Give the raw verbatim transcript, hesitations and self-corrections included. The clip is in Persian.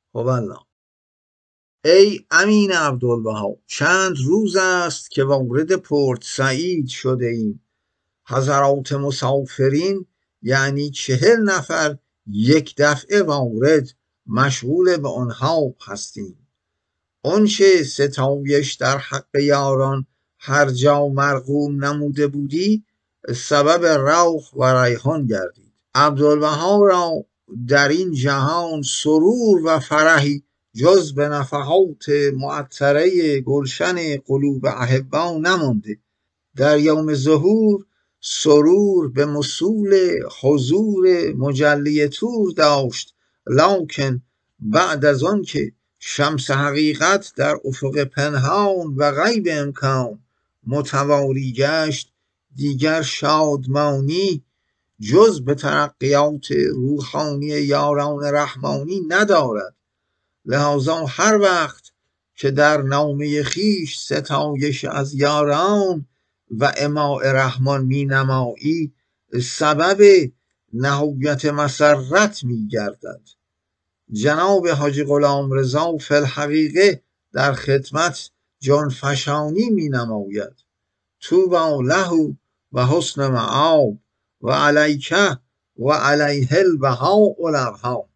والله. ای امین عبدالبها، چند روز است که وارد پورت سعید شده ایم. حضرات مسافرین یعنی چهل نفر یک دفعه وارد مشغول به آنها هستیم. آنچه ستایش در حق یاران هر جا مرغوم نموده بودی سبب روح و ریحان گردید. عبدالبها را در این جهان سرور و فرحی جز به نفحات معطره گلشن قلوب احبا نمانده. در یوم ظهور سرور به مصول حضور مجلی طور داشت، لکن بعد از آن که شمس حقیقت در افق پنهان و غیب امکان متواری گشت، دیگر شادمانی جز به ترقیات روحانی یاران رحمانی ندارد. لذا هر وقت که در نامه خویش ستایش از یاران و اماء رحمان می نمایی سبب نهایت مسرت می گردد. جناب حاجی غلامرضا فی الحقیقه در خدمت جانفشانی می نماید. طوبی له و حسن مآب و علیک و علیه البهاء الابها.